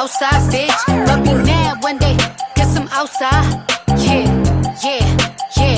outside bitch, but be mad when they get some outside. Yeah, yeah, yeah,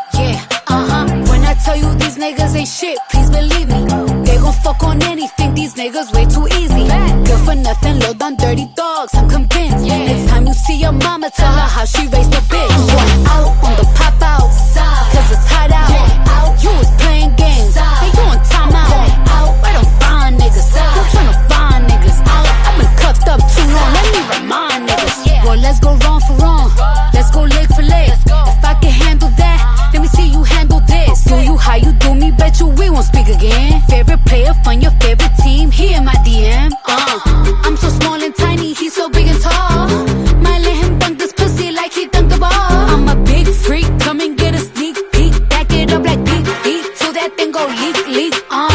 yeah, When I tell you these niggas ain't shit, please believe me. They gon' fuck on anything, these niggas way too easy. Good for nothing, low down dirty dogs, I'm convinced. Next time you see your mama, tell her how she raised a bitch. I'm going out on the pop out, cause it's hot out. You was playing games, and you on timeout. Where them fine niggas? I'm tryna find niggas. I've been cuffed up too long, let me remind niggas. Well, let's go wrong for wrong, let's go leg for leg. If I can handle that, let me see you handle this. Do you how you do me, bet you we won't speak again. Favorite player from your favorite team, he in my DM. I'm so small and tiny, he's so big and tall. Might let him dunk this pussy like he dunked the ball. I'm a big freak, come and get a sneak peek. Back it up like beat, till that thing go leak.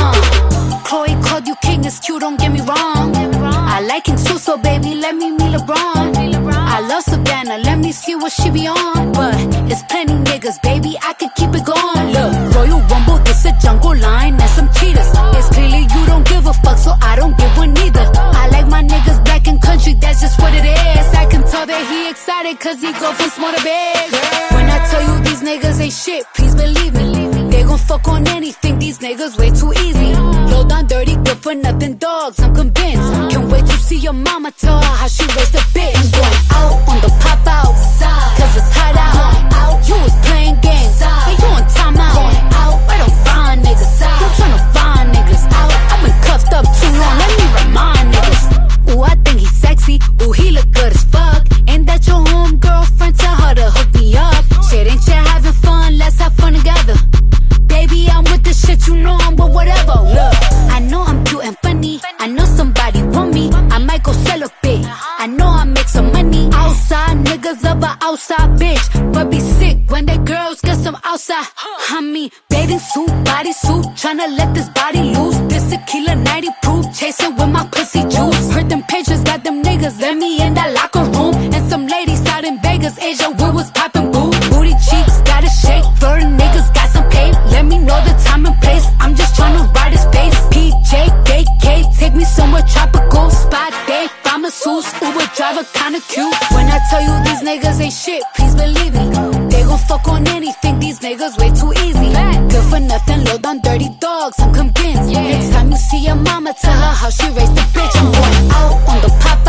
Chloe called you king, it's cute, don't get me wrong. I like King so baby, let me meet LeBron. I love Savannah, let me see what she be on. But it's plenty niggas, baby, I could keep it going. Look, Royal Rumble, this a jungle line and some cheaters. It's clearly you don't give a fuck, so I don't give one either. I like my niggas black and country, that's just what it is. I can tell that he excited, cause he go from small to big. When I tell you these niggas ain't shit, please believe me. They gon' fuck on anything, these niggas way too easy. Low down dirty, good for nothing dogs, I'm convinced. Can't wait to see your mama, tell her how she raised a bitch. I'm going out on the pop out, cause it's hot out. You was playing games, and you on timeout. Where them fine niggas? I'm tryna find niggas. I've been cuffed up too long, let me remind niggas. Ooh, I think he's sexy, ooh, he look good as fuck. Ain't that your home girlfriend? Tell her to hook me up. Shit, ain't you having fun? Let's have fun together. Baby, I'm with the shit, you know I'm with whatever. Look, I know I'm cute and funny, I know somebody want me, I might go sell a bit. I know I make some money. Outside niggas of a outside bitch, but be sick when they girls get some outside. I mean, bathing suit, bodysuit, tryna let this body loose. This tequila 90 proof, chasing with my pussy juice. Heard them pictures, got them niggas, let me in that locker room. And some ladies out in Vegas, Asia, we was popping boo. Booty cheeks, gotta shake, flirting niggas, got some cake. Let me know the time and place, I'm just tryna ride his face. PJ, KK, take me somewhere tropical. Spot day, find masseuse, Uber driver kinda cute. When I tell you these niggas ain't shit, please believe me. They gon' fuck on anything, these niggas way too easy. Good for nothing, low down dirty dogs, I'm convinced. Next time you see your mama, tell her how she raised the bitch. I'm going out on the pop